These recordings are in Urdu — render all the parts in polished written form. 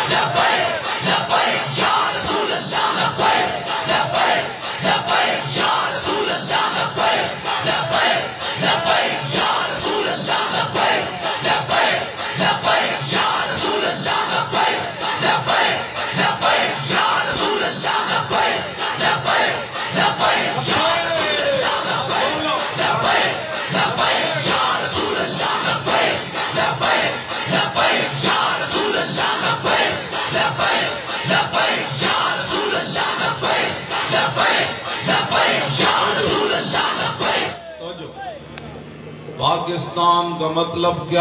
پاکستان کا مطلب کیا؟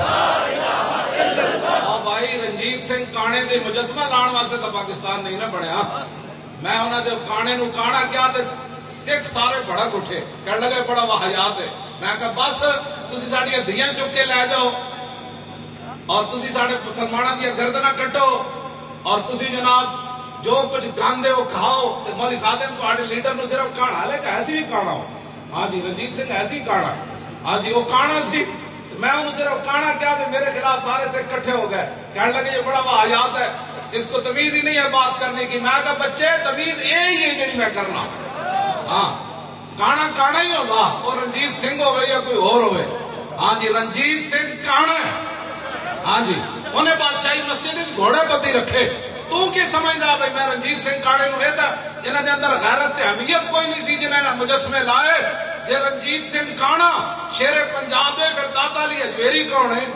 بھائی رنجیت سنگھ کانے دے مجسمہ لان واسطے تو پاکستان نہیں نہ بنیا. میں انہوں نے کانے نو کانا کیا تے سکھ سارے بڑک اٹھے کہنے لگے بڑا واحیات ہے. میں کہا بس تسی ساڈیاں دھیاں چک کے لے جاؤ اور تسی ساڈے مسلماناں دی گردناں کٹو اور تسی جناب جو کچھ گاندے ہو کھاؤ. تے مولوی خادم تہاڈے لیڈر نو صرف کھانا لے کہ ایسی بھی کھانا ہو. ہاں جی رنجیت سنگھ ایسی کھانا. ہاں جی وہ کانا سی. میں انہوں صرف کانا کیا تو میرے خلاف سارے سے اکٹھے ہو گئے کہنے لگے یہ بڑا واحیات ہے, اس کو تمیز ہی نہیں ہے بات کرنے کی. میں کہا بچے تمیز یہی ہے جی میں کرنا. ہاں کانا کانا ہی ہوگا وہ رنجیت سنگھ ہوئے یا کوئی اور ہوئے. ہاں جی رنجیت سنگھ کانا ہے. ہاں جی انہیں بادشاہی مسجد گھوڑے پتی رکھے. تو کی سمجھدا بھائی میں رنجیت سنگھ کاڑے نو رہتا جنہاں دے اندر غیرت تے اہمیت کوئی نہیں سی جنہاں نے مجسمے لائے. جے رنجیت سنگھ کانا شیر پنجاب ہے پھر داتا علی اجمیری کون ہے؟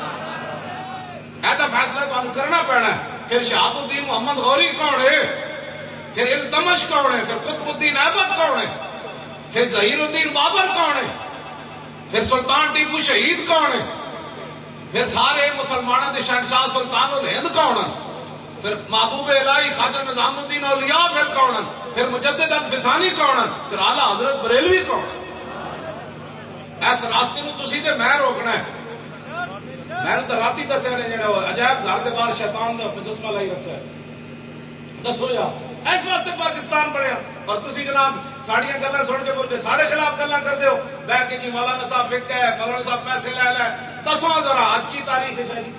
ایسا فیصلہ تو کرنا پینا ہے. پھر شہاب الدین محمد غوری کون ہے؟ پھر التمش کون ہے؟ پھر قطب الدین ایبک کون ہے؟ پھر ظہیر الدین بابر کون ہے؟ پھر سلطان ٹیپو شہید کون ہے؟ پھر سارے مسلمانوں کے شہنشاہ سلطان الہند کون ہیں؟ پھر محبوب الہی خواجہ نظام الدین اولیاء پھر کون ہیں؟ پھر مجدد الفسانی کون ہیں؟ پھر اعلیٰ حضرت بریلوی کون ہیں؟ اس راستے نو تسی تے میں روکنا ہے. میں نے تو راتی دسیا نے جڑا عجائب گھر دے باہر شیطان دا مجسمہ لائی رکھا ہے. دسو یا اس واسطے پاکستان بنیا اور تسی جناب ساڑیاں گلاں سن کے مجھے ساڑے خلاف گلاں کردے ہو بیٹھ کے جی مولانا صاحب وک ہے مولانا صاحب پیسے لے لے. دسواں ذرا آج کی تاریخ ہے شاید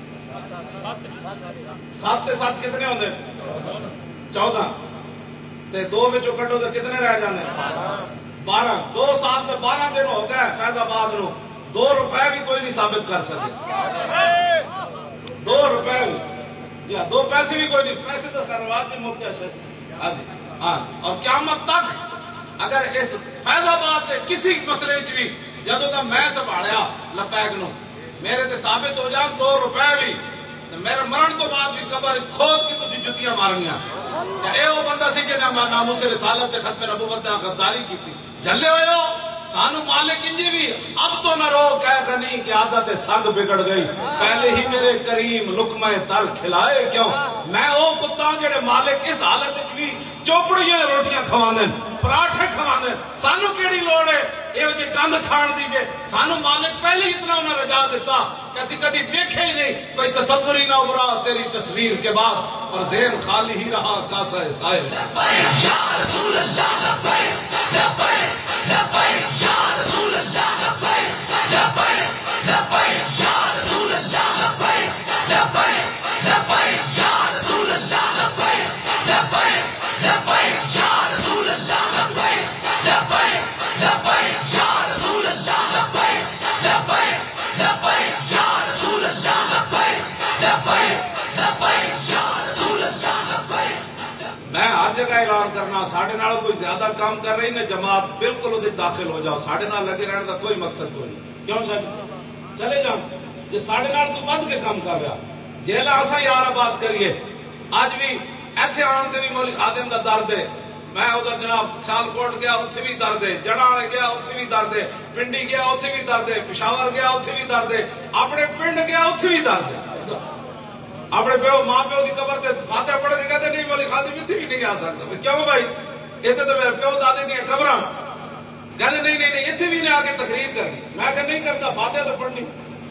7 تے 7 کتنے ہوندے 14 تے 2 وچوں کٹو تے کتنے رہ جاندے 12. 2 سال تے 12 دن ہو گئے فیض آباد نو 2 روپے بھی کوئی نہیں ثابت کر سکے. 2 روپے بھی یا 2 پیسے بھی کوئی نہیں. پیسے تو خیروات کے موقع ہے. ہاں اور قیامت تک اگر اس فیض آباد کے کسی مسئلے چ بھی جدو تک میں سنبھالیا لپیک نو میرے تے ثابت ہو جان 2 روپے بھی میرے مرن تو بعد بھی قبر کھود کی تسی جتیاں مارنیاں. اے وہ بندہ سی جنہیں ناموس رسالت تے ختم نبوت تے غداری کی جھلے ہوئے ہو. سانو مالک انجی بھی اب تو نہ رو کہہ کنی کہ عادت سگ بگڑ گئی پہلے ہی میرے کریم لقمہ تل کھلائے کیوں. میں او کتا جڑے مالک اس حالت بھی چوپڑیاں روٹیاں کھواندے پراٹھے کھواندے سانو کیڑی لوڑ ہے یہ جی گند کھان دی جے. سانو مالک پہلے ہی اتنا انہیں رجا دیتا کہ اسی کدی دیکھے ہی نہیں کوئی تصور ہی نہ ابھرا تیری تصویر کے بعد اور ذہن خالی ہی رہا کاسا سائل. یا رسول اللہ لبیک لبیک لبیک یا رسول اللہ لبیک لبیک لبیک یا رسول اللہ لبیک لبیک لبیک یا رسول اللہ لبیک لبیک لبیک یا رسول اللہ لبیک لبیک لبیک یا رسول اللہ لبیک لبیک لبیک یا رسول اللہ لبیک لبیک لبیک یا رسول اللہ لبیک. میں ہر جگہ اعلان کرنا ساڈے نال کوئی زیادہ کام کر رہی نے جماعت بالکل وہ داخل ہو جاؤ. ساڈے نال لگے رہنے کا کوئی مقصد کوئی نہیں. کیوں صاحب چلے جاؤ جی ساڈے نال تو بد کے کام کر رہا جیلا اصا یار بات کریے. اج بھی ایتھے آن کے بھی مولی خادم کا درد ہے. میں ادھر جناب سیالکوٹ گیا اتنے بھی درد ہے. جڑاں گیا اتنے بھی درد ہے. پنڈی گیا اتنے بھی درد ہے. پشاور گیا اتنے بھی درد ہے. اپنے پنڈ گیا اتنے بھی درد ہے. اپنے پیو ماں پیو کی قبر سے فاتح پڑھ کے کہتے نہیں مولی خادم اتنے بھی نہیں آ سکتا. کیوں بھائی اتنے تو میرے پیو دادے دیا قبر کہتے نہیں نہیں اتنے بھی نہیں آ کے تقریر کرنی. میں کہ نہیں کرتا فاتح تو پڑھنی.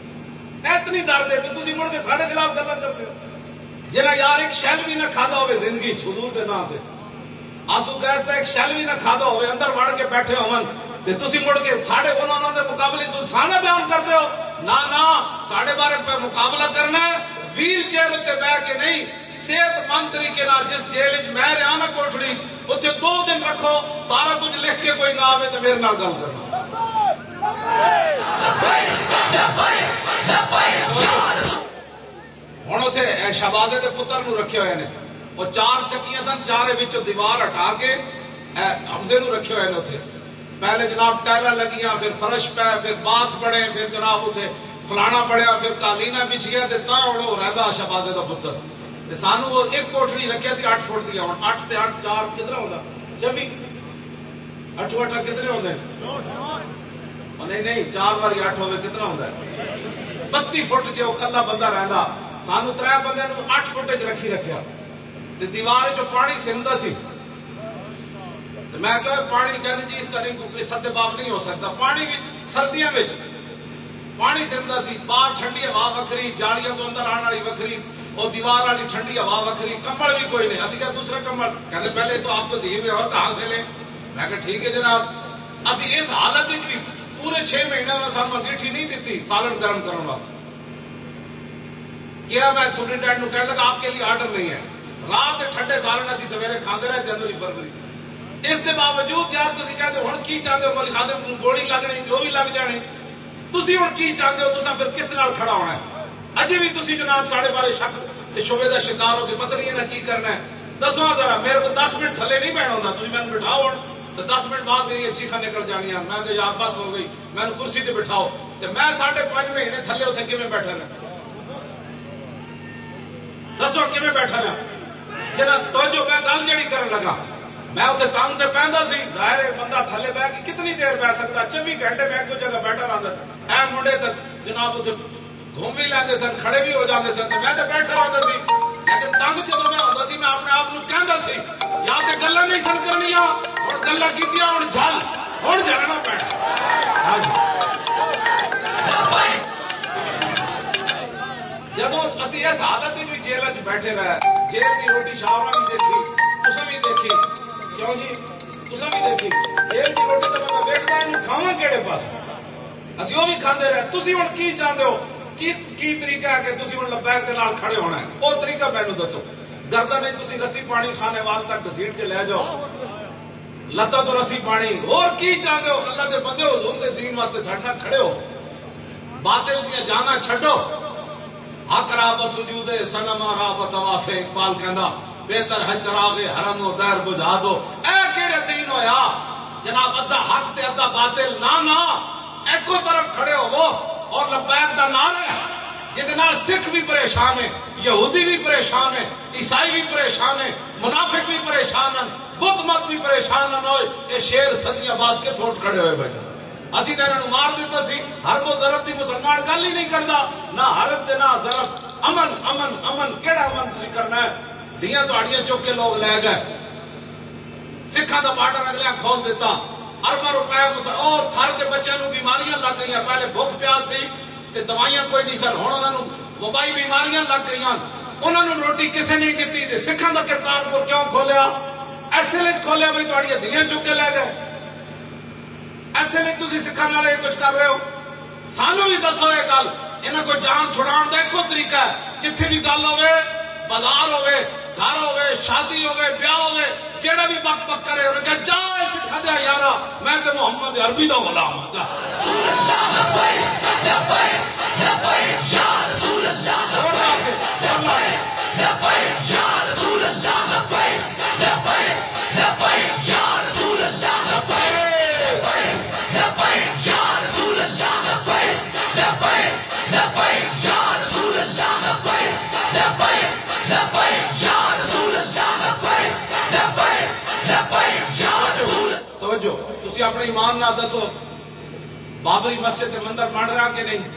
اتنی درد ہے کہ تھی مڑ کے سارے خلاف گلا کرتے ہو. جنا یار ایک شیل بھی نہ کھادا ہوئے زندگی حضور کے نام سے آنسو گیس کا ایک شیل بھی نہ کھادا ہوئے اندر وڑ کے بیٹھے ہون تے تسی مڑ کے ساڑھے انہوں نے مقابلے سانا بیان کرتے ہو. نہ ساڑھے بارے پہ مقابلہ کرنا ہے ویل چیئر اتنے بہ کے نہیں، صحت مند طریقے جس جیل میں رہا نا کوٹڑی اتنے 2 دن رکھو، سارا کچھ لکھ کے کوئی نہ آئے تو میرے نال گل کرنا۔ ہوں اتنے شہبازے کے پتر نو رکھے ہوئے نے، وہ 4 چکیاں سن، 4 دیوار ہٹا کے حمزے نو رکھے ہوئے نے اتنے۔ پہلے جناب ٹائلیں لگیاں، پھر فرش پہ، پھر باتھ بڑے، پھر جناب اتنے فلانا بڑھیا، پھر قالینہ بچ گیا، ہوں رہتا شہبازے کا پتر۔ سانو وہ ایک کوٹڑی رکھے سی 8 فٹ دیا، ہوں 8 تے 8 4 کتنا ہوتا 26 8 8 کتنے ہوتے نہیں 4 باری 8 ہوئے کتنا ہوتا ہے 32 فٹ جو کلا بندہ رہتا، سانو 3 بندے 8 فٹ چ رکھی رکھا، دیوار چ پانی سمتا سی، میں کہ پانی کہتے جی اس کا نہیں سدے باب نہیں ہو سکتا، پانی بھی سردیاں پانی سمتا سی، باہر ٹھنڈی ہوا وکری، جالیاں تو اندر آنے والی وکری، اور دیوار والی ٹھنڈی ہوا وکری، کمبل بھی کوئی نہیں، اسی کہا دوسرا کمبل، کہتے پہلے تو آپ کو دیے ہوئے اور کہاں سے لیں، میں کہا ٹھیک ہے جناب، اسی اس حالت بھی پورے 6 مہینے میں سانو انگیٹھی نہیں دیتی سالن گرم کرنے واسطے، کیا میں سپرنٹینڈنٹ کو کہنے لگا آپ کے لیے آرڈر نہیں ہے، رات ٹھنڈے سالن اسی سویرے کھاتے رہے جنوری فروری، اس کے باوجود یار تھی کہتے ہوں کی چاہتے ہو مولی خادم گولی لگنی جو بھی لگ جانی، تھی ہوں کی چاہتے ہو، تصا پھر کس نال کھڑا ہونا ہے، اجے بھی تھی جناب ساڑھے بارے شک شبے کا شکار ہو کے پتہ نہیں ہے کی کرنا ہے، دسو ذرا میرے کو 10 منٹ تھلے نہیں بیٹھنا ہوتا، تھی میں بٹھاؤ تو 10 منٹ بعد میری چیخا نکل جانی ہے، میں کہ یار بس ہو گئی، میں کرسی تے بٹھاؤ، تو میں 5.5 مہینے تھلے اتنے کیون بیٹھا رہا، دسو کیون بیٹھا رہا جنا توجہ میں گل جڑی کرن لگا، میں اتنے تنگ تے پہنتا سی، ظاہر ہے بندہ تھلے بہ کے کتنی دیر بہ سکتا، 24 گھنٹے میں کوئی جگہ بیٹھا رہتا سی، اے منڈے تک جناب اتنے گھوم بھی لیندے سن، کھڑے بھی ہو جاتے سن، میں تو بیٹھا رہتا سی، لیکن تنگ جب میں ہوتا سی میں اپنے آپ کو کہندا سی یا تے گلاں نہیں سن کرنیاں، ہن گلاں کیتیاں ہن جل، ہن جلنا پینا، جب اسی اس حالت میں جیل چ بیٹھے رہے، جیل کی روٹی شاہ بھی دیکھی، تساں بھی دیکھی، کیوں جی تساں بھی دیکھی، جیل کی روٹی تو میں دیکھتا ہوں کھاواں کہڑے پاس، اسی وہ بھی کھاندے رہے، تسی ہن کی چاہتے ہو، کی طریقہ ہے کہ تسی ہن لبیک دے نال کھڑے ہونا ہے، وہ طریقہ مینوں دسو، ڈردا نہیں تسی رسی پانی کھانے وال تک گھسیٹ کے لے جاؤ، لتا تو رسی پانی، اور کی چاہتے ہو، اللہ دے بندے حضور دے دین واسطے ساڈے نال کھڑے ہو، باطل دیاں جانا چھڈو، حق را بسجود صنم را بطواف، اقبال کہندا بہتر ہے چراغ حرم و دیر بجھا دو، اے کیڑے دین ہویا جناب ادھا حق تے ادھا باطل، نہ ایکو طرف کھڑے ہو اور لبیک دا نعرہ ہے جہدے نال سکھ بھی پریشان ہے، یہودی بھی پریشان ہے، عیسائی بھی پریشان ہے، منافق بھی پریشان ہیں، بت مت بھی پریشان نہ ہوئے، یہ شیر صدیاں بعد کے تھوٹ کھڑے ہوئے بیٹھے، اسی تو انہوں مار دیتا سی، حرب و ضرب دی مسلمان گل ہی نہیں کرتا، نہ حرب تے نہ ضرب، امن امن امن، کیڑا امن تسی کرنا ہے، دیاں تہاڑیاں چوک کے لوگ لے گئے، سکھاں دا بارڈر اگلے کھول دیتا، ارباں روپے اور تھر کے بچوں کو بیماریاں لگ گئی، پہلے بھوک پیاس سی تے دوائیاں کوئی نہیں سن، ہن انہاں نوں وبائی بیماریاں لگ گئی، انہاں نوں روٹی کسے نہیں دتی، تے سکھاں دا کرتارپور کیوں کھولیا، ایسے لیے کھولیا بھائی تہاڑیاں دیاں چک کے لے گئے، ایسے لیے تسی سکھاں نال کچھ کر رہے ہو، سانو بھی دسو یہ گل، انہاں کو جان چھڑان دا ایکو طریقہ ہے، جتھے بھی گل ہوے، بازار ہوے، گھر ہوے، شادی ہوے، بیاہ ہوے، جیڑا بھی بک بک کرے انہیں کہا جا سکھا دیا یارا، میں تے محمد عربی دا غلام ہوں، جا رسول اللہ لبیک لبیک لبیک یا رسول اللہ لبیک لبیک لبیک یا رسول اللہ لبیک لبیک لبیک یا رسول اللہ لبیک لبیک یا رسول اللہ لبیک لبیک لبیک یا رسول اللہ لبیک لبیک لبیک یا رسول اللہ لبیک لبیک لبیک یا رسول، توجہ تسی اپنے ایمان نہ دسو، بابری مسجد کے مندر بن رہا کہ نہیں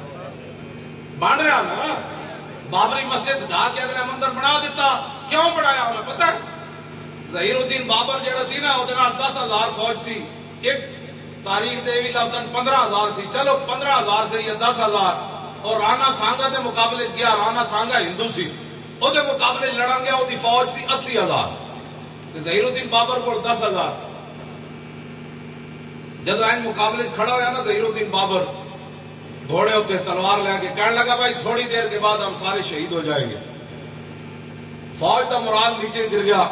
بن رہا نا، بابری مسجد ڈھا کے اگلا مندر بنا دیتا، کیوں بنایا انہیں پتہ ہے، ظہیر الدین بابر جڑا سی نا وہ 10,000 فوج سی، ایک تاریخ دے بھی لفظ 15,000 سی، چلو 15,000 سے یا 10,000، اور رانا سانگا دے مقابلے گیا، رانا سانگا ہندو سی، وہ دے مقابلے لڑن گیا، وہ دی فوج سی 80,000، ظہیر الدین بابر کو 10,000، جب این مقابلے کھڑا ہوا نا ظہیر الدین بابر گھوڑے ہوتے تلوار لے کے کہنے لگا بھائی تھوڑی دیر کے بعد ہم سارے شہید ہو جائیں گے. فوج کا مرال نیچے گر گیا.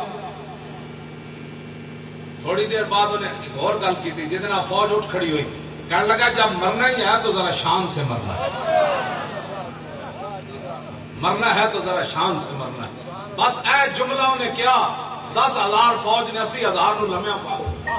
تھوڑی دیر بعد انہیں ایک اور گل کی تھی جتنا فوج اٹھ کھڑی ہوئی. کہنے لگا جب مرنا ہی ہے تو ذرا شان سے مرنا ہے. مرنا ہے تو ذرا شان سے مرنا ہے. بس اے جملہ انہیں کیا 10,000 فوج نے 80,000 نو لمیا پا.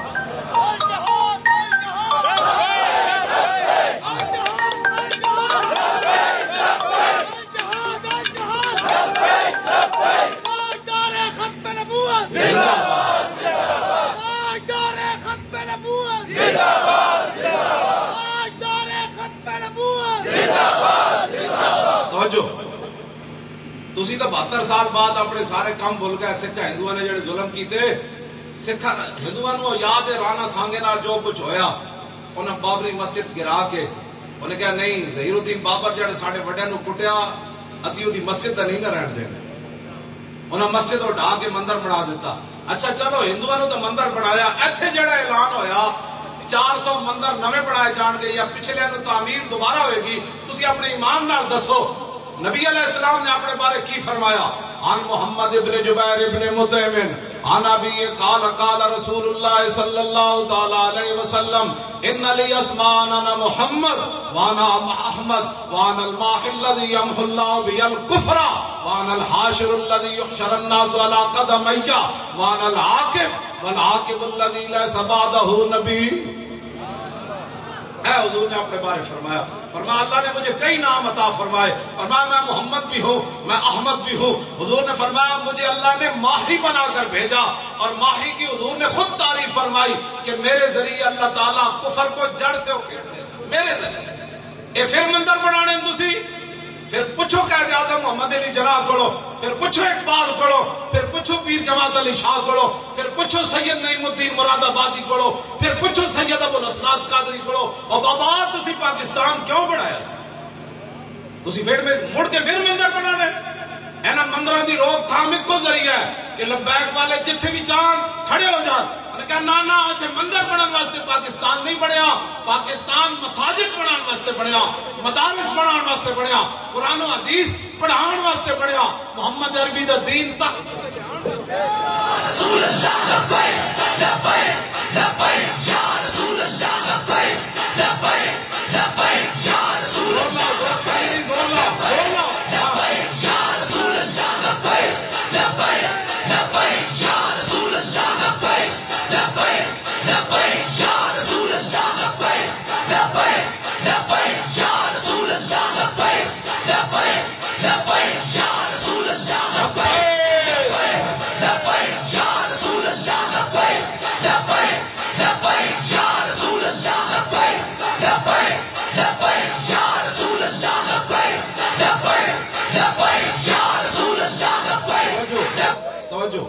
تسی تو 72 سال بعد اپنے سارے کام بھول گئے. سکھ ہندو نے جڑے ظلم کیتے سکھ ہندو یاد ہے رانا سانگے نال جو کچھ ہویا. انہیں بابری مسجد گرا کے انہیں کہا نہیں ظہیر الدین بابر جڑے ساڈے وڈیاں نو کٹیا اسی دی مسجد تے نہیں نہ رہن دینا. انہیں مسجد اٹھا کے مندر بنا دیتا. اچھا چلو ہندوؤں نے تو مندر بنایا. ایتھے جڑا اعلان ہویا 400 مندر نویں بنائے جان گے یا پچھلے نو تعمیر دوبارہ ہوئے گی. تسی اپنے ایمان نال دسو نبی علیہ السلام نے اپنے بارے کی فرمایا؟ عن محمد ابن جبیر ابن مطعم عن ابی قال قال رسول اللہ صلی اللہ تعالی علیہ وسلم ان لی اسماء انا محمد وانا احمد وانا الماحی الذی یمحو اللہ بی الکفر وانا الحاشر الذی یحشر الناس علی قدمی وانا العاقب والعاقب الذی لیس بعدہ نبی. اے حضور نے اپنے بارے فرمایا اللہ نے مجھے کئی نام عطا فرمائے. فرمایا میں محمد بھی ہوں میں احمد بھی ہوں. حضور نے فرمایا مجھے اللہ نے ماہی بنا کر بھیجا اور ماہی کی حضور نے خود تعریف فرمائی کہ میرے ذریعے اللہ تعالیٰ کفر کو جڑ سے اکھیڑ دے. میرے ذریعے اے پھر مندر بنانے تسی پھر پوچھو قائد اعظم محمد علی جناح کرو پھر پوچھو اقبال کرو پھر پوچھو پیر جماعت علی شاہ کرو پھر پوچھو سید نعیم الدین مراد آبادی کرو پھر پوچھو سید ابو الاسناد قادری کرو. اور بابا تسی پاکستان کیوں بنایا تسی پھر میں مڑ کے پھر مندر بنانے. اینا مندروں دی روک تھام ایک کو ذریعہ ہے کہ لبیک والے جتھے بھی چاہن کھڑے ہو جان. انہوں نے کہا نا اتنے مندر بنانے واسطے پاکستان نہیں بنیا. پاکستان مساجد بنانے واسطے بنیا مدارس بنانے واسطے بنیا قرآن و حدیث پڑھانے واسطے بنیا محمد عربی دا دین تخت. رسول اللہ لبیک لبیک لبیک یا رسول اللہ لبیک لبیک لبیک یا رسول اللہ لبیک لبیک یا رسول اللہ لبیک لبیک لبیک یا رسول اللہ لبیک لبیک لبیک یا رسول اللہ لبیک لبیک لبیک یا رسول اللہ لبیک لبیک لبیک یا رسول اللہ لبیک لبیک یا رسول اللہ لبیک لبیک لبیک یا رسول اللہ لبیک لبیک لبیک یا رسول اللہ لبیک لبیک لبیک یا رسول اللہ لبیک. توجہ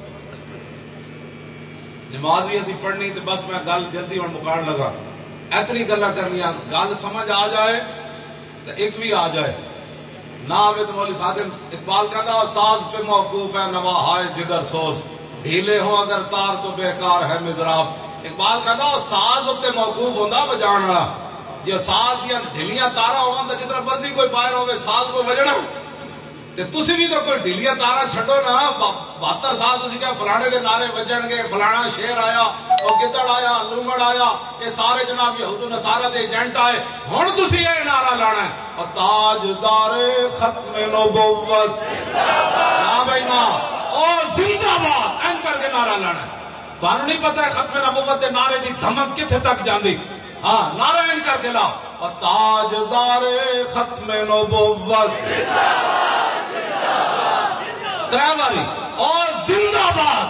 نماز بھی اسی پڑھنی تو بس میں گل جلدی اور مکان لگا. اتنی گلا کرنی گل سمجھ آ جائے تو ایک بھی آ جائے نہ آئے تو مولوی خادم اقبال کہتا ساز پہ موقوف ہے نوا ہائے جگر سوز ڈھیلے ہوں اگر تار تو بیکار ہے مزراب. اقبال کہتا ساز اتنے موقوف ہوتا بجان والا جی ساز دیا ڈھیلیاں تارا ہو جتنا مرضی کوئی باہر ہوئے ساز کو بجنا تسی بھی تو کوئی ڈھیلیاں تارا چھڈو نا. 72 سال تسی کیا فلانے دے نعرے بجن گے فلانا شیر آیا اور گدڑ آیا لومڑ آیا یہ سارے جناب یہود و نصارہ دے ایجنٹ آئے. ہن تسی یہ نعرہ لانا ہے اور تاجدار ختم نبوت ہاں بھائی نا اور زندہ باد این کر کے نعرہ لانا ہے. تمہیں نہیں پتا ہے ختم نبوت دے نعرے دی دھمک کتنے تک جاندی. ہاں نعرہ این کر کے لاؤ اور تاجدار ختم نبوت ترے اور زندہ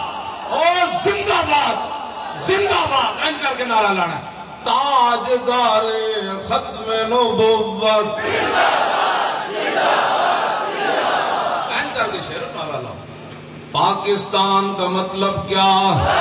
باد زندہ باد این کر کے نعرہ لانا ہے. تاجدار ختم نبوت این کر کے شیر نعرہ لاؤ. پاکستان کا مطلب کیا؟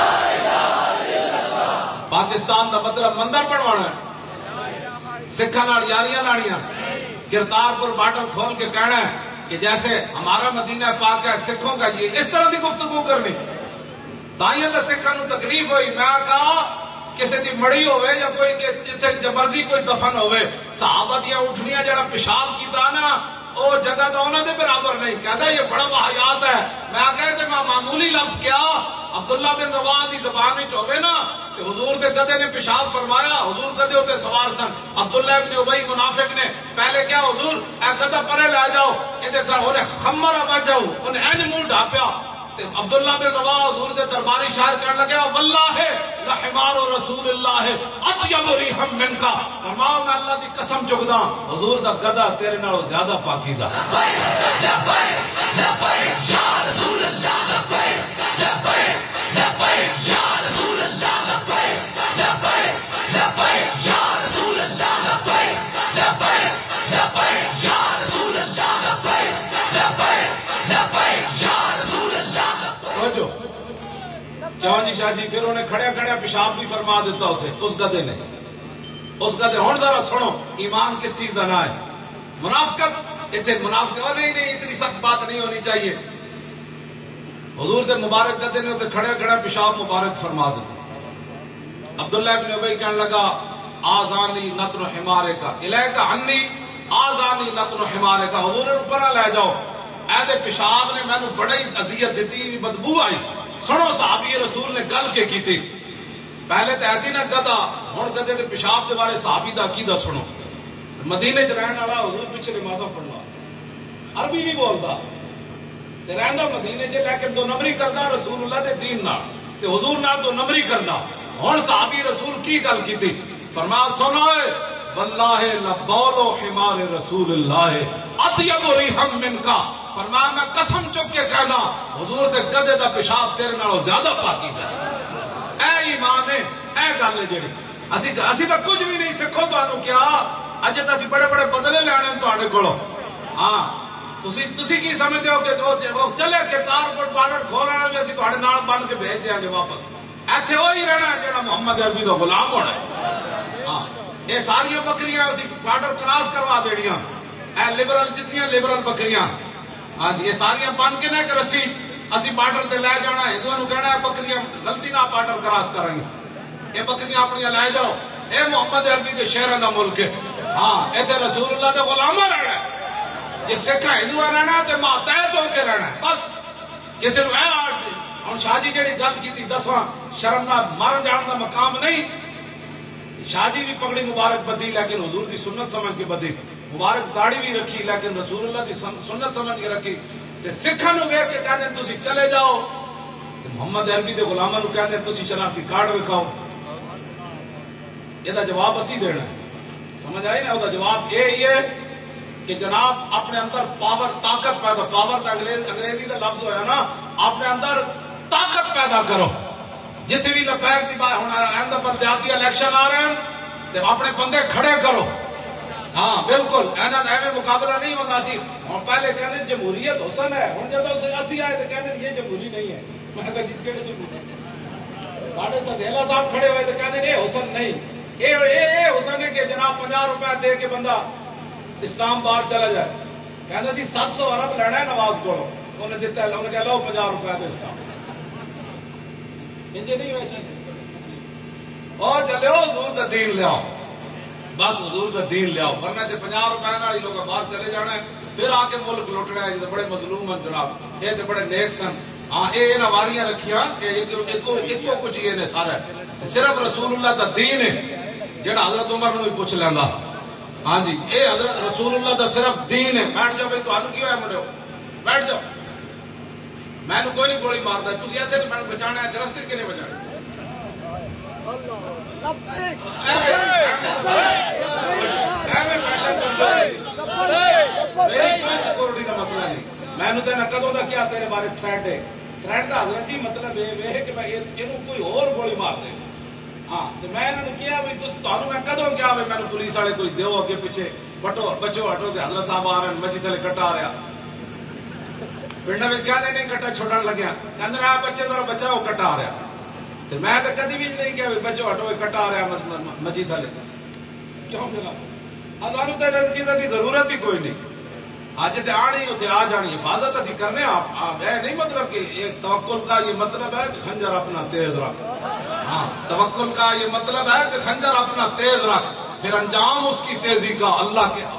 پاکستان کا مطلب مندر بنوانا ہے سکھاں نال یاریاں لانیاں کرتارپور بارڈر کھول کے کہنا ہے کہ جیسے ہمارا مدینہ پاک ہے سکھوں کا یہ اس طرح کی گفتگو کرنی. تائیں تو سکھاں نو تکلیف ہوئی. میں کہا کسی دی مڑی ہوئے یا کوئی جتھے مرضی کوئی دفن ہوئے صحابہ دیا اٹھنیاں جڑا پیشاب کیتا نا وہ جگہ تو انہوں نے برابر نہیں کہتا یہ بڑا واحیات ہے. میں کہتے میں معمولی لفظ کیا عبداللہ بن رواحہ دی زبان وچ ہوے نا کہ حضور دے گدے نے پیشاب فرمایا. حضور گدے ہوتے سوار سن. عبداللہ ابن ابی منافق نے پہلے کیا حضور اے گدا پرے لے جاؤ یہ گھر انہیں خمر آ جاؤ انہیں اینج منہ ڈھاپیا. عبداللہ بن رواحہ حضور دے درباری شاعر کہنے لگے واللہ لحمار رسول اللہ اطیب ریحا منکا. فرماؤ میں اللہ دی قسم چکدا حضور دا گدا تیرے نالوں زیادہ پاکیزہ. لبیک لبیک لبیک یا رسول اللہ لبیک لبیک لبیک یا رسول اللہ لبیک لبیک لبیک یا رسول اللہ لبیک لبیک لبیک یا رسول اللہ لبیک لبیک لبیک یا رسول اللہ. کیوں جی شاہ جی پھر انہیں کھڑے کھڑے پیشاب بھی فرما دیتا ہوتے اس گدے نے. اس گدے ہوں ذرا سنو ایمان کس چیز کا نہ ہے. منافقت اتنے منافقت نہیں اتنی سخت بات نہیں ہونی چاہیے. حضور دے مبارک گدے نے اتنے کھڑے کھڑے پیشاب مبارک فرما دیتے. عبداللہ ابن ابی کہنے لگا آزانی نتن حمارے کا الیکا عنی آزانی نتن حمارے کا. حضور نے اوپر لے جاؤ ایدے پیشاب نے مینو بڑی اذیت دیتی بدبو آئی. سنو صحابی رسول نے گل کے کی تھی پہلے تو ایسی نہ گدا ہوں گدے کے پیشاب کے بارے صحابی دا عقیدہ سنو. مدینے چ رہن والا حضور پیچھے نمازاں پڑھنا عربی نہیں بولتا رہندا مدینے چ لیکن دو نمبری کردا رسول اللہ دے دین نال تے حضور نال دو نمبری کردا. ہن صحابی رسول کی گل کی تھی فرمایا سنو واللہ لبول حمار رسول اللہ اطیب ریحا منکا. فرمایا میں قسم چک کے کہنا حضور دے گدے دا پیشاب تیرے نالوں زیادہ پاکیزہ ہے. اے ایمان ہے اے گل ہے جڑی اسی تو کچھ بھی نہیں سکھو تانوں کیا اج تے اسی بڑے بڑے بدلے لینے تواڈے کولوں. ہاں تسی کی سمجھتے ہو کہ وہ چلے کہ تار پر پاڑر کھولنا بھی اسی تواڈے نال بن کے بھیج دیاں گے واپس. ایتھے وہی رہنا جڑا محمد عربی دا غلام ہونا ہے. ہاں یہ ساری بکریاں اسی پاڑر کراس کروا دینیاں اے لبرل جتنی لبرل بکریاں. ہاں جی یہ ساریاں بن کے نہ کہ رسی اسی بارڈر تے لے جانا ہندوؤں کہنا ہے بکریاں غلطی نہ بارڈر کراس کریں گے. یہ بکریاں اپنی لے جاؤ اے محمد عربی کے شہروں کا ملک ہے. ہاں اتنے رسول اللہ کے غلامہ رہنا ہے. جی سکھ ہندو رہنا تو ماتحت ہو کے رہنا ہے بس. کسی نے ہوں شاہ جی جہی گل کی دسواں شرم نہ مارن جان کا مقام نہیں. شاہ جی بھی پگڑی مبارک بدی لیکن حضور کی سنت سمجھ کے بدی. مبارک داڑھی بھی رکھی لیکن رسول اللہ کی سنت سمجھ کے رکھی. سکھاں ویخ کے کہتے تسی چلے جاؤ محمد عربی کے غلاموں کہتے تسی شناختی کارڈ وکھاؤ. یہ جواب اسی دینا ہے. سمجھ آئی نا. وہ جواب یہ ہے کہ جناب اپنے اندر پاور طاقت پیدا پاور کا انگریزی کا لفظ ہوا نا اپنے اندر طاقت پیدا کرو. جتنے بھی لبیک کی بات ہونا بلدیاتی الیکشن آ رہے ہیں تو اپنے بندے کھڑے کرو. ہاں بالکل ایویں مقابلہ نہیں ہوتا سی. ہوں پہلے کہنے جمہوریت حسن ہے ہوں جب اسی آئے تو کہنے یہ جمہوری نہیں ہے. میں جت کے ساڑھے سدیلا صاحب کھڑے ہوئے تو کہتے یہ حسن نہیں. یہ حسن ہے کہ جناب 50 روپے دے کے بندہ اسلام باہر چلا جائے. کہنا سی 700 ارب لینا ہے نواز کو انہیں دیتا ہے انہیں کہہ لو 50 روپے دے اسلام انجے نہیں ویسے اور چلے حضور کا دین لے آؤ بس حضور کا دین لے آؤ. ورنہ تے 50 روپے والی لوگ باہر چلے جانا ہے پھر آ کے ملک لوٹنا ہے. بڑے مظلوم ہیں جناب یہ تو بڑے نیک سن. ہاں یہ واریاں رکھیاں ایکو کچھ یہ نے سارا صرف رسول اللہ کا دین ہے جہاں حضرت عمر نے بھی پوچھ لینا. ہاں جی یہ حضرت رسول اللہ کا صرف دین ہے. بیٹھ جاؤ بھائی تمہیں کی ہوا مرو بیٹھ جاؤ. میں نے کوئی نہیں گولی مارتا تھی ایسے تو میں بچانا ہے رستے کے لیے بچانا. سیکورٹی کا مسئلہ نہیں. میں نے کدوں کا کیا تیرے بارے تھریٹ ہے. تھریٹ کا حضرت جی مطلب یہ ہے کہ یہ کوئی اور گولی مار دے. ہاں تو میں انہوں نے کیا بھی تمہیں میں کدوں کیا بھی میں پولیس والے کوئی دیو اگے پیچھے بٹو بچو ہٹو کہ حضرت صاحب آ رہے ہیں مسجد تھلے کٹا آ رہا پنڈ میں کہتے نہیں کٹا چھوڑن لگیا کہ بچے ذرا بچہ وہ کٹا آ رہا. تو میں تو کدی بھی نہیں کیا بچو ہٹو کٹا آ رہا مسجد والے کیوں ملا ہزاروں تو چیزوں کی ضرورت ہی کوئی نہیں. اج تے آنی اتنے آ جانی حفاظت اسی کرنے نہیں مطلب کہ ایک توکل کا یہ مطلب ہے کہ خنجر اپنا تیز رکھ. ہاں توکل کا یہ مطلب ہے کہ خنجر اپنا تیز رکھ، پھر انجام اس کی تیزی کا اللہ کے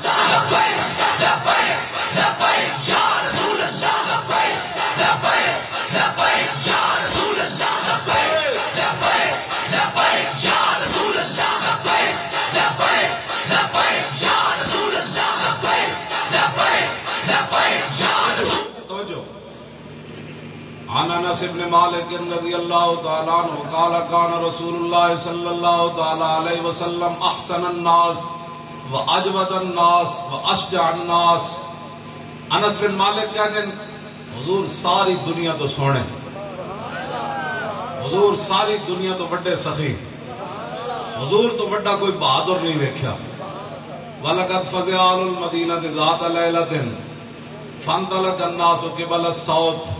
عن انس بن مالک رضی اللہ تعالی عنہ قال كان رسول اللہ صلی اللہ تعالی علیہ وسلم احسن الناس واجود الناس واشجع الناس. انس بن مالک کہتے ہیں حضور ساری دنیا تو سونے، حضور ساری دنیا تو بڑے سخی، حضور تو بڑا کوئی بہادر نہیں ویکھیا. وَلَقَدْ فَزِعَ أَهْلُ الْمَدِينَةِ ذَاتَ لَيْلَةٍ فَانطَلَقَ النَّاسُ قِبَلَ الصَّوْتِ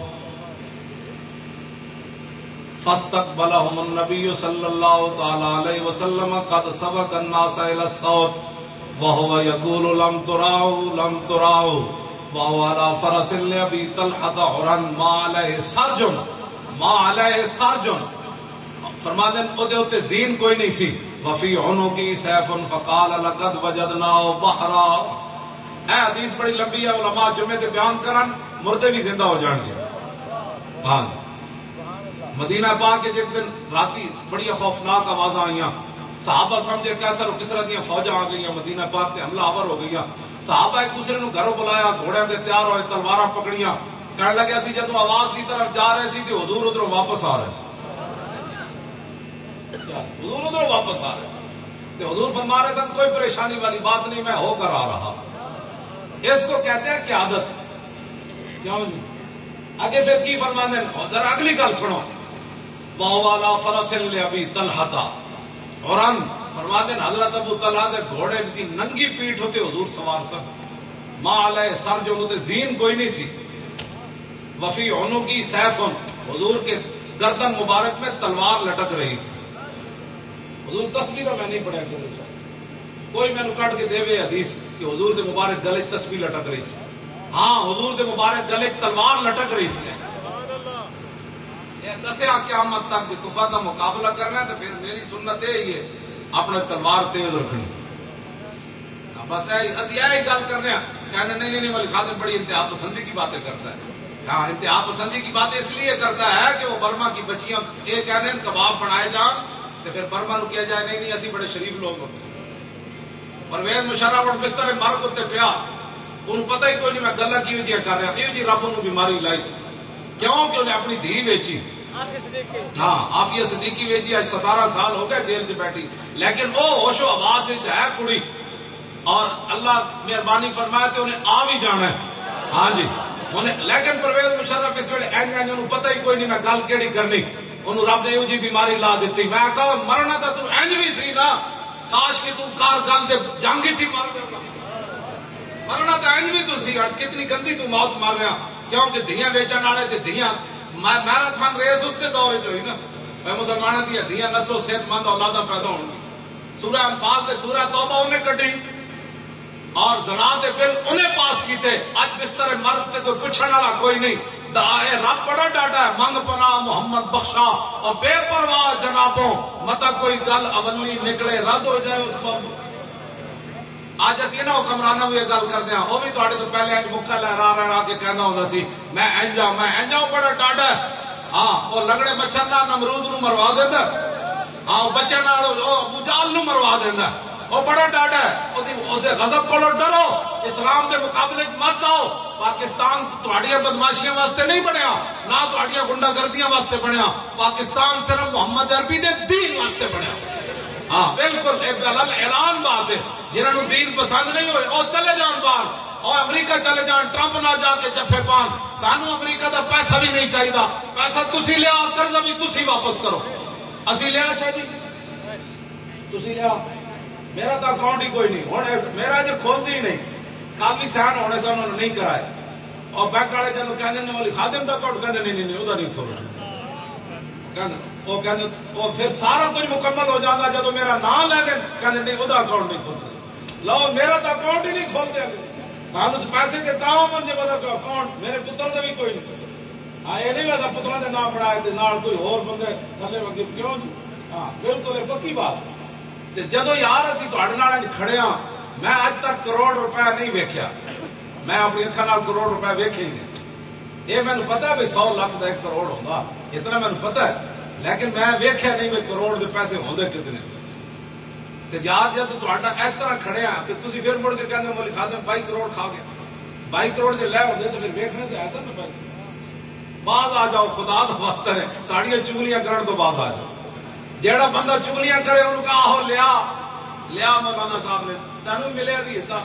فاستقبلهم النبي صلى الله تعالى عليه وسلم قد سبق الناس إلى الصوت وهو يقول لم تراه لم تراه وهو على فرس لأبي طلحة عرا ما عليه سرج ما عليه سرج. فرماتے ہیں اوتے اوتے زین کوئی نہیں سی. وفی عنقی سیف فقال لقد وجدناه بحرا. اے حدیث بڑی لمبی ہے، علماء جمعے تے بیان کرن مردے بھی زندہ ہو جان گے. ہاں مدینہ پاک کے جب دن راتی بڑی خوفناک آوازاں آئیاں، صحابہ سمجھے کیسر و کسرا دیا فوجاں آ گئی، مدینہ پاک تے حملہ آور ہو گئی. صحابہ ایک دوسرے نو گھروں بلایا، گھوڑے تے تیار ہوئے، تلواراں پکڑیاں، کہنے لگے اسی جدوں آواز دی طرف جا رہے سی تے حضور ادھروں واپس آ رہے سی. حضور ادھروں واپس آ رہے سی تے حضور فرما رہے سن کوئی پریشانی والی بات نہیں، میں ہو کر آ رہا. اس کو کہتے ہیں قیادت. کیوں جی آگے پھر کی فرمانے ہیں ذرا اگلی گل سنو. وَهُوَ عَلَىٰ فَرَسٍ لِأَبِي طَلْحَةَ عُرًا. فرماتے ہیں حضرت ابو طلحہ دے گھوڑے کی ننگی پیٹھ ہوتے حضور سوار سن. ما علیہ سر جو ہوتے زین کوئی نہیں سی. وفی عنقی سیف، حضور کے گردن مبارک میں تلوار لٹک رہی تھی. حضور تصویر میں نہیں پڑھا کرے کوئی میں کٹ کے دے حدیث کہ حضور دے مبارک گلے تصویر لٹک رہی سی. ہاں حضور دے مبارک گلے تلوار لٹک رہی سی. دسیا قیامت تک کفر کا مقابلہ کرنا ہے تو پھر میری سنت یہی ہے اپنے تلوار تیز رکھنی. بس اسی یہی گل کرنے ہیں. کہنے نہیں نہیں والی خادم بڑی انتہا پسندی کی باتیں کرتا ہے. ہاں انتہا پسندی کی باتیں اس لیے کرتا ہے کہ وہ برما کی بچیاں یہ کہتے ہیں کباب بنائے جان تو پھر برما نو کیا جائے نہیں نہیں اسی بڑے شریف لوگ ہوتے ہیں. پرویز مشرف اور بستر مرگ اتنے پیا انہوں پتہ ہی کوئی نہیں میں گلا کی جی کر رہا یہ جی رب انہوں بیماری لائی کیوں کہ انہیں اپنی دھی بیچی. ہاں عافیہ صدیقی ویچی آج 17 سال ہو گئے جیل سے بیٹھی لیکن وہ ہوش و حواس ہے کڑی اور اللہ مہربانی فرمایا کہ انہیں آ بھی جانا ہے. ہاں جی انہیں لیکن پرویز مشرف اس ویلے انہوں پتہ ہی کوئی نہیں میں گل کیڑی کرنی انہوں رب نے جی بیماری لا دیتی. میں کہا مرنا تو انج بھی سی نا کاش کہ تم کار گل دے جنگ چ مر جاتا. مرنا تو انج بھی تو سی کتنی گندی تو موت مار رہا کیونکہ دھیاں بیچن والے تے دھیاں میراتھن ریس اس کے دور چ ہوئی نا مسلمانوں کی دھیاں نسو صحت مند اولاداں پیدا ہو. سورہ انفال تے سورہ توبہ انہیں کٹی اور زنا دے بل انہیں پاس کیتے. اج بستر مرد تے کوئی پوچھنے والا کوئی نہیں. رب بڑا ڈاٹا ہے منگ پناہ محمد بخشا اور بے پرواہ جنابوں متا کوئی گل اولی نکلے رد ہو جائے اس پر. اج اسی نا حکمرانوں بھی یہ گل کرتے ہیں وہ بھی تھوڑے تو پہلے مکھا لہرا کے کہنا ہوتا سی میں اینجا بڑا ڈاڈا. ہاں وہ لنگڑے مچھر نہ نمرود نو مروا دینا. ہاں بچے ابو جال نو مروا دینا. وہ بڑا ڈاڈا ہے اسے غضب کو ڈرو اسلام کے مقابلے مت آؤ. پاکستان تھوڑیاں بدماشیاں واسطے نہیں بنیا نہ تھوڑیاں گنڈا گردیاں واسطے بنیا. پاکستان صرف محمد عربی دے دین واسطے بنیا. ہاں بالکل ایک اعلان بات ہے جنہوں دین پسند نہیں ہوئے وہ چلے جان باہر اور امریکہ چلے جان. ٹرمپ نہ جا کے جفے پان سانو امریکہ دا پیسہ بھی نہیں چاہیے. پیسہ تسی لیا قرضہ بھی تسی واپس کرو. اسی لیا شاہ جی تسی لیا میرا تو اکاؤنٹ ہی کوئی نہیں ہوں میرا جو کھولتی ہی نہیں. کافی سیان ہونے سے انہوں نے نہیں کرائے اور بینک والے جب کہتے والی خادم کا اکاؤنٹ کہتے نہیں وہ نہیں تھوڑا وہ پھر سارا کچھ مکمل ہو جاتا جب میرا نام لے دیں کہتے نہیں وہ اکاؤنٹ نہیں کھول سکتے. لو میرا تو اکاؤنٹ ہی نہیں کھولتے سانو پیسے کے تاؤ من جی بدل کون میرے پتر کا بھی کوئی نہیں. ہاں یہ نہیں ویسا پتروں کے نام بنائے نال کوئی ہور بندے تھلے وگے کیوں جی. ہاں بالکل ایک پکی بات. جدو یار اسی تھوڑے کھڑے ہاں میں اج تک کروڑ روپیہ نہیں ویکیا. میں اپنی اکھاں کروڑ روپیہ ویکھے ہی نہیں. یہ مینو پتا ہے بھائی 100 لاکھ کا 1 کروڑ ہوگا اتنا مینو پتا ہے. لیکن میں ویکھیا نہیں بھائی کروڑ کے پیسے ہوندے کتنے. یاد جب تا اس طرح کھڑے ہیں تو تھی پھر مڑ کے کہتے مول کھا دیں 22 کروڑ کھا گیا. 22 کروڑ جو لے ہوتے تو پھر ویکھنے تو ایسا نہ پہ باز آ جاؤ خدا کا واسطہ ہے ساڑیاں چگلیاں کرنے تو باز آ جاؤ. جیڑا بندہ چگلیاں کرے انہوں کا آہو لیا لیا مولانا صاحب نے تینوں ملے جی حصہ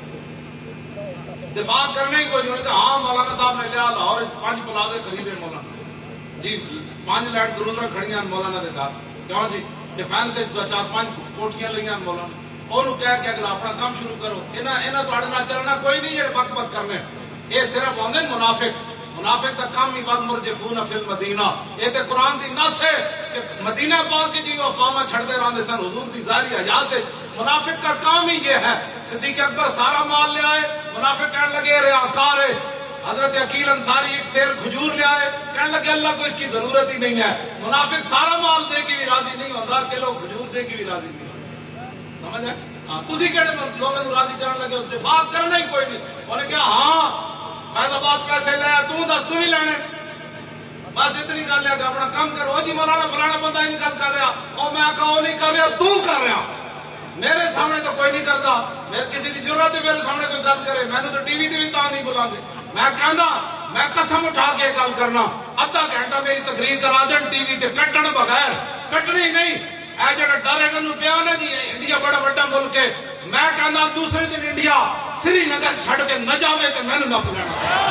دفاع کرنے ہی کوئی نہیں. کہا ہاں مولانا صاحب نے لیا لاہور 5 پلازے خریدے مولانا جی 5 لینڈ کروزر کھڑیاں مولانا کے گھر کیوں جی ڈیفینس 4-5 کوٹیاں لیا مولانا. انہوں کہہ کے اگر اپنا کام شروع کرو انہیں چلنا کوئی نہیں ہے بک بک کرنے. یہ صرف آدھے منافق منافق کا کام ہی بد مرجفون فی المدینہ. یہ تو قرآن کی نس ہے کہ مدینہ پاک کی جی افواہ چھڑتے رہتے سن حضور کی ظاہری حیات. منافق کا کام ہی یہ ہے. صدیق اکبر سارا مال لے آئے منافق کہنے لگے ریاکار ہے. حضرت عقیل انصاری 1 سیر کھجور لے آئے کہنے لگے اللہ کو اس کی ضرورت ہی نہیں ہے. منافق سارا مال دے کے بھی راضی نہیں ہوتا کلو کھجور دے کے بھی راضی نہیں ہوتا. سمجھ ہے ہاں تھی کہڑے لوگوں کو راضی کرنے لگے دفاع کرنا ہی کوئی نہیں. انہوں نے کہا ہاں فیض آباد پیسے لے دس تو بھی لینے بس اتنی گل ہے کہ اپنا کام کرو جی مولانا فلانا بندہ ہی نہیں گل کر رہا اور میں آخا وہ نہیں کر رہا تو کر رہا. میرے سامنے تو کوئی نہیں کرتا. میرے کسی کی ضرورت ہے میرے سامنے کوئی گل کرے میں نے تو ٹی وی بھی تا نہیں بلا دے. میں کہنا میں قسم اٹھا کے گل کرنا ادھا گھنٹہ میری تقریر کرا دین ٹی وی تے کٹن بغیر کٹنی نہیں. اے جڑا ڈر ہے پیا نا جی انڈیا بڑا بڑا ملک ہے. میں کہنا دوسرے دن انڈیا سری نگر چھڑ کے نہ جاوے تو میں نہ پلانا.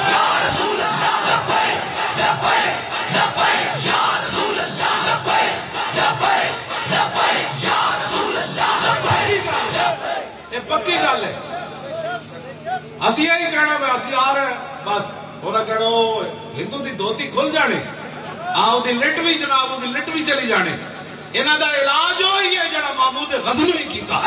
یہ پکی گل ہے. اسی یہی کہنا میں اسی آ رہے ہیں بس انہیں کہنا ہندو کی دھوتی کھل جانی وہ لٹ بھی جناب وہ لٹ بھی چلی جانی. انہوں کا علاج وہی ہے جڑا محمود غزنوی بھی کیتا.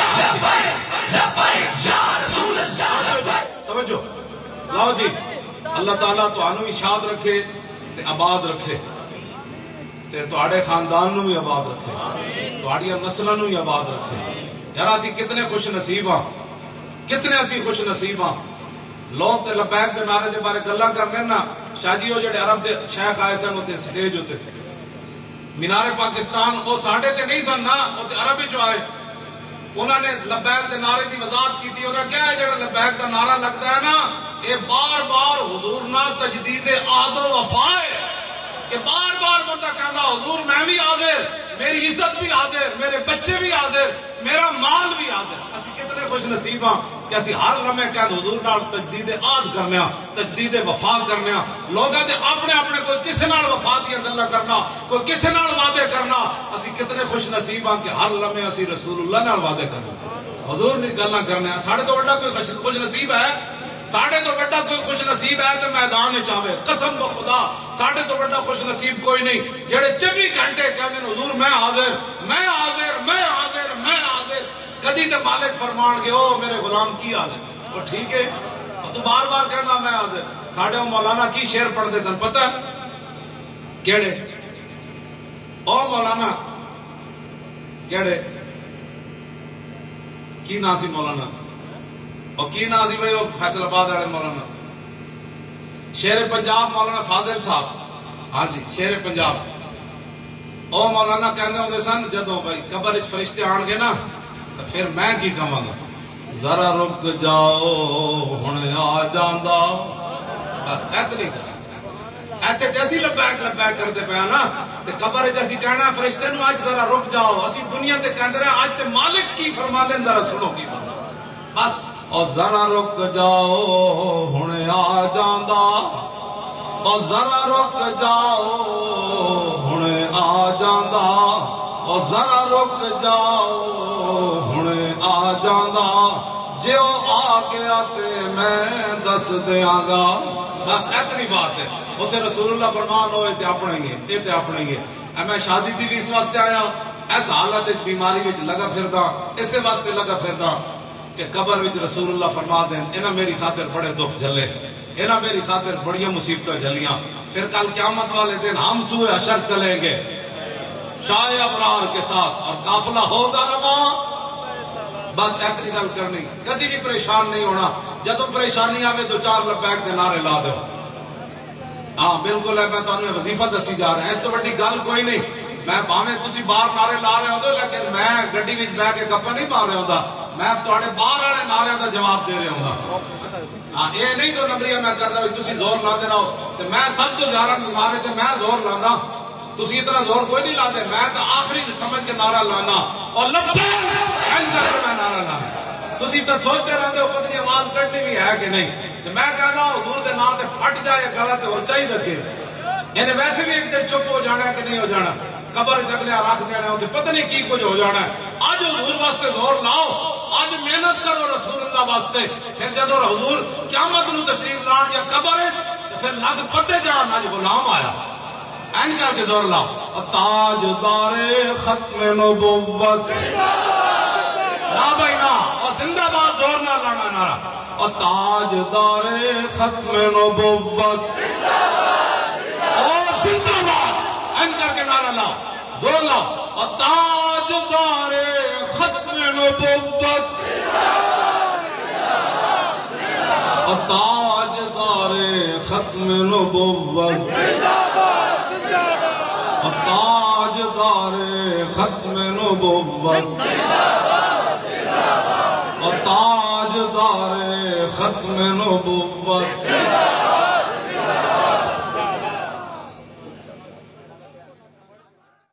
توجہ لاؤ جی اللہ تعالیٰ تمہوں بھی شاد رکھے تے آباد رکھے تے تواڈے خاندان نو بھی آباد رکھے تواڈیاں نسلاں نو بھی آباد رکھے. یار اسی کتنے خوش نصیب ہاں کتنے اسی خوش نصیب ہاں. لوگ تے لبیک کے نعرے کے بارے گلاں کرنے نا شاہ جی وہ جڑے عرب دے شیخ آئے سن اتنے سٹیج اتنے مینار پاکستان وہ ساڈے تے نہیں سن نا وہ تے عرب وچ آئے. انہوں نے لبیک کے نعرے کی وضاحت کی تھی. انہوں کیا ہے جڑا لبیک کا نعرہ لگتا ہے نا یہ بار بار حضور نہ تجدید عہد و وفا ہے کہ بار بار بندہ کہنا حضور میں بھی حاضر میری عزت بھی حاضر میرے بچے بھی حاضر میرا مال بھی حاضر. اسی کتنے خوش نصیب ہاں کہ اسی ہر لمحے کہہ حضور نال تجدید عہد کرنے تجدید وفا کرنے. لوگوں نے اپنے اپنے کوئی کسی نال وفا دیا گلا کرنا کوئی کسی نال وعدے کرنا. اسی کتنے خوش نصیب ہاں کہ ہر لمحے اسی رسول اللہ نال وعدے کرنا حضور نہیں گلا کرنے. ساڑھے تو بڑا کوئی خوش نصیب ہے ساڑھے تو بڑا کوئی خوش نصیب ہے تو میدان چاہے قسم کو خدا ساڑھے تو بڑا خوش نصیب کوئی نہیں جڑے 24 گھنٹے کہتے ہیں حضور میں حاضر میں حاضر میں حاضر میں حاضر. کدی تو مالک فرمان گے او میرے غلام کی حاضر وہ ٹھیک ہے تو بار بار کہنا میں حاضر. ساڑھے مولانا کی شعر پڑھتے سن پتہ کیڑے او مولانا کیڑے کی نا سی مولانا اور کی نا سی بھائی وہ فیصل آباد والے مولانا شیر پنجاب مولانا فاضل صاحب. ہاں جی شیر پنجاب او مولانا کہنے ہوتے سن جدو بھائی قبر فرشتے آن گے نا تو پھر میں کی کہاں گا ذرا رک جاؤ ہن آ جاندا بس اتنی ایسے جیسی لبیک لبیک کرتے پیا نا تے قبر اسی کہنا فرشتے نو اج ذرا رک جاؤ اسی دنیا تے کہندے رہے اج تے مالک کی فرما دین ذرا سنو کی بس اور ذرا رک جاؤ ہن آ جاندا اور ذرا رک جاؤ ہن آ جاندا اور ذرا رک جاؤ ہن آ جاندا جے او آ گیا تے میں دس دیاں گا. بس اتنی بات ہے. اتنے رسول اللہ فرمان ہوئے تے اپنے گے یہ تے اپنے گے. میں شادی دی بھی اس واسطے آیا اس حالت بیماری وچ لگا پھردا اسے واسطے لگا پھردا کہ قبر وچ رسول اللہ فرما دیں انہاں میری خاطر بڑے دکھ جھلے، انہاں میری خاطر بڑیاں مصیبتیں جھلیاں، پھر کل قیامت والے دن ہم سوئے حشر چلیں گے شاہ ابرار کے ساتھ اور قافلہ ہوگا رواں۔ بس ایک گل کرنی، کدی بھی پریشان نہیں ہونا، جدو پریشانی آئے تو 4 لبیک کے نعرے لا دو۔ ہاں بالکل ہے، میں تمہیں وظیفہ دسی جا رہا ہوں، اس تو بڑی گل کوئی نہیں۔ میں بھاویں تسی باہر نعرے لا رہے ہو لیکن میں گڈی وچ بہ کے گپا نہیں مار رہا ہوں، میں تھوڑے باہر والے نعرے کا جواب دے رہا ہوں۔ ہاں یہ نہیں تو نمبریاں میں کرنا بھی تسی زور لا دے رہا ہو تے میں سب تو زیادہ نعرے تے میں زور لانا، تسی اتنا زور کوئی نہیں لاتے، میں تو آخری سمجھ کے نعرہ لانا اور لبیک کر کے میں نعرہ لانا۔ تسی تو سوچتے رہتے ہو پتہ نہیں آواز کٹتی بھی ہے کہ نہیں، تو میں کہنا حضور دے نام تے پھٹ جائے گلا تے اور چاہیے لگے، یعنی ویسے بھی ایک دن چپ ہو جانا ہے کہ نہیں ہو جانا، قبر چکلیا رکھ دینا اتنے پتہ نہیں کی کچھ ہو جانا ہے۔ اج حضور واسطے زور لاؤ، اج محنت کرو رسول اللہ واسطے، پھر جدو حضور قیامت نو تشریف لان یا قبر پھر لگ پتے جان اج غلام آیا، این کر کے زور لاؤ۔ تاجدار ختم نبوت نا بھائی نا، اور زندہ باد زور نہ لانا نعرہ، اور تاجدار ختم نبوت اور زندہ باد، این کر کے نعرہ لاؤ، زور لاؤ، اور تاجدار ختم نبوت اور تاجدار ختم نبوت اور تاجدار ختم نبوت اور تاجدار ختم نبوت